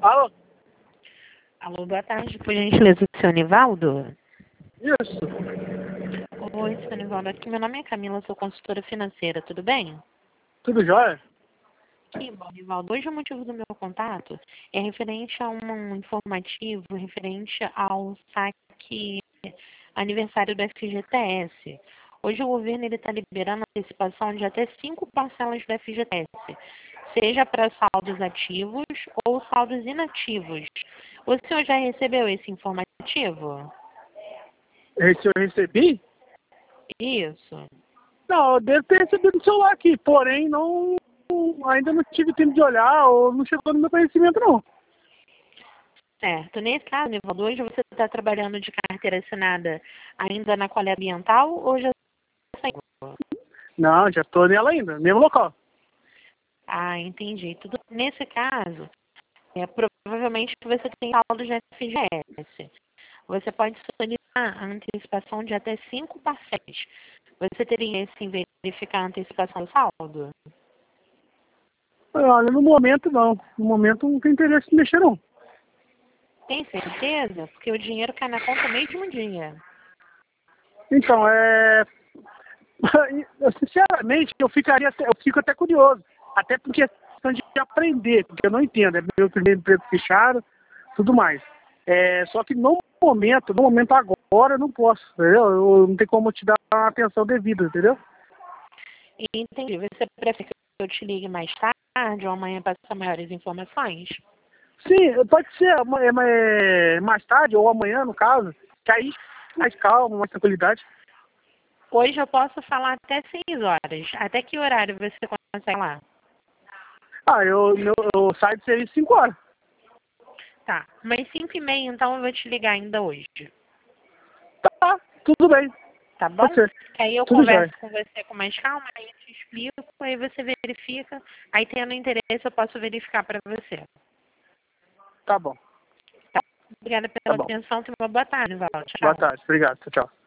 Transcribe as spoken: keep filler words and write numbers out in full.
Alô? Alô, boa tarde. Por gentileza, o seu Nivaldo? Isso. Oi, seu Nivaldo. Aqui, meu nome é Camila, sou consultora financeira, tudo bem? Tudo jóia? Que bom, Nivaldo. Hoje o motivo do meu contato é referente a um informativo, referente ao saque aniversário do F G T S. Hoje o governo está liberando antecipação de até cinco parcelas do F G T S, seja para saldos ativos ou saldos inativos. O senhor já recebeu esse informativo? Esse eu recebi? Isso. Não, eu devo ter recebido no celular aqui, porém não, ainda não tive tempo de olhar ou não chegou no meu conhecimento não. Certo. Nesse caso, Nivaldo, hoje você está trabalhando de carteira assinada ainda na coleta ambiental ou já saiu? Não, já estou nela ainda, no mesmo local. Ah, entendi. Tudo... Nesse caso, é, provavelmente você tem saldo de F G S. Você pode solicitar a antecipação de até cinco parcelas. Você teria esse em verificar a antecipação do saldo? Olha, no momento não. No momento não tem interesse em mexer não. Tem certeza? Porque o dinheiro cai na conta mesmo dia. Então, é... eu, sinceramente, eu, ficaria, até- eu fico até curioso. Até porque é questão de aprender, porque eu não entendo. É meu primeiro emprego fechado, tudo mais. É, só que no momento, no momento agora, eu não posso, entendeu? Eu não tenho como te dar a atenção devida, entendeu? Entendi. Você prefere que eu te ligue mais tarde ou amanhã para passar maiores informações? Sim, pode ser ama- é, é, mais tarde ou amanhã, no caso, que aí mais calma, mais tranquilidade. Hoje eu posso falar até seis horas. Até que horário você consegue lá? Ah, eu, eu, eu saio de serviço cinco horas. Tá. Mas cinco e meia, então, eu vou te ligar ainda hoje. Tá, tudo bem. Tá bom? Pode ser. Que aí eu Tudo converso jóia. com você com mais calma, aí eu te explico, aí você verifica. Aí, tendo interesse, eu posso verificar para você. Tá bom, Tá? Obrigada tá pela bom. atenção. Tenha uma boa tarde, Val. Boa Tchau. tarde, obrigado. Tchau, tchau.